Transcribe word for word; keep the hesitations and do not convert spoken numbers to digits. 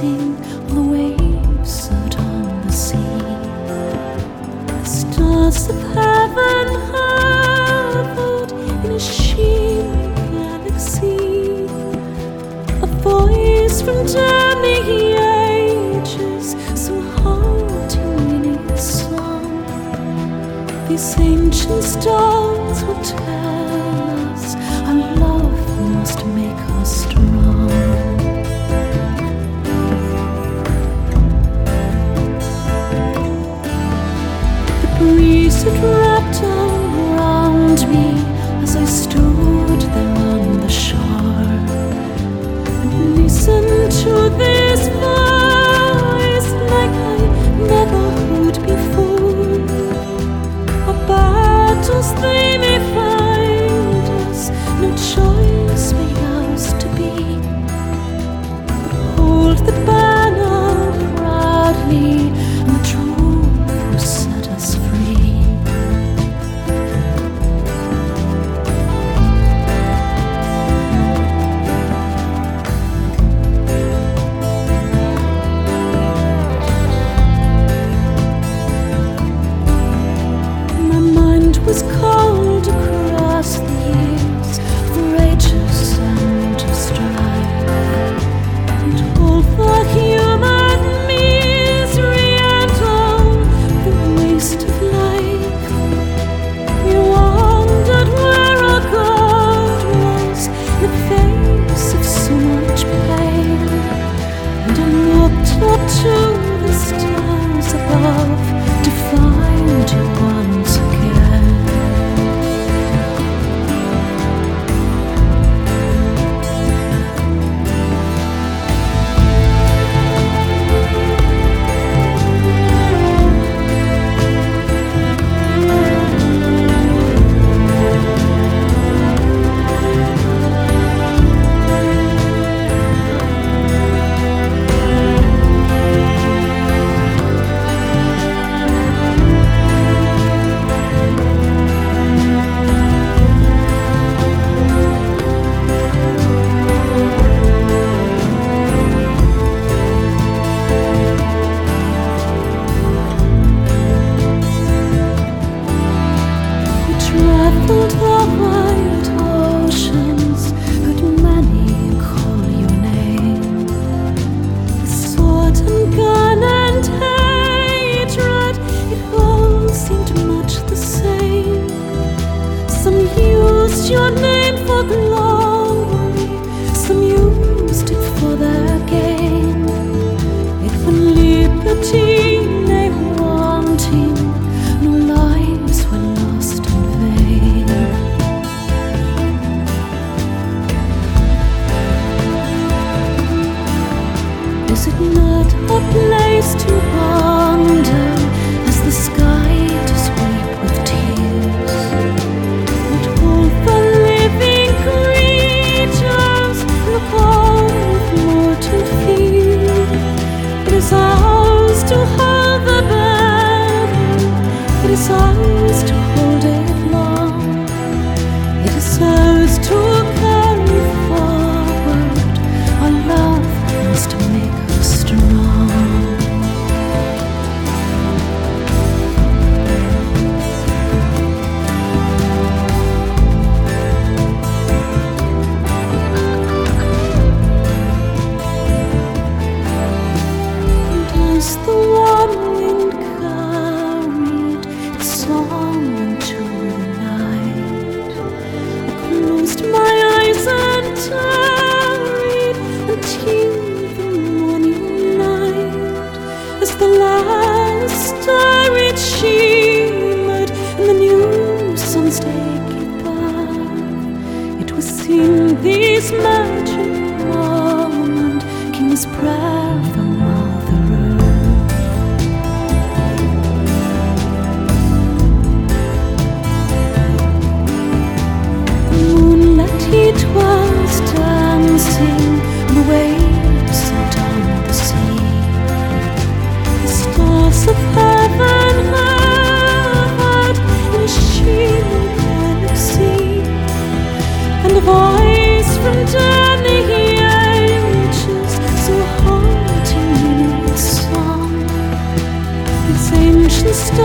dancing on the waves out on the sea. The stars of heaven hovered in a shimmering galaxy. A voice from down the ages, so haunting in its song. These ancient stars will tell us our love must make us strong. The breeze had wrapped around me as I stood there on the shore and listened to this voice like I never heard before. Our battles they may find us, no choice may ours to be. Hold the banner proudly, and the truth will set us free. My mind was cold across the years of rages and of strife, and all the human misery and all the waste of life. We wondered where our God was in the face of so much pain, and I looked up to the stars above to find you once again. We traveled the wide oceans, heard many call your name. The sword and gun and hatred, it all seemed much the same. Some used your name for glory, some used it for their gain. It was liberty they wanting, no lives were lost in vain. Is it not a place to wander as the sky does weep with tears? But all the living creatures look on with mortal fear. It is ours to hold the banner, it is ours to hold it long. It is ours to carry forward, our love must make us strong. And as the warm wind carried its song into the night, I closed my eyes and tarried until the morning light. As the last star it shimmered and the new sun's taking by, it was in this magic moment came his prayer from Mother Earth. The moonlight it was dancing on the waves out on the sea. The stars of heaven hovered in a shimmering galaxy, and a voice from down the ages, so haunting stars.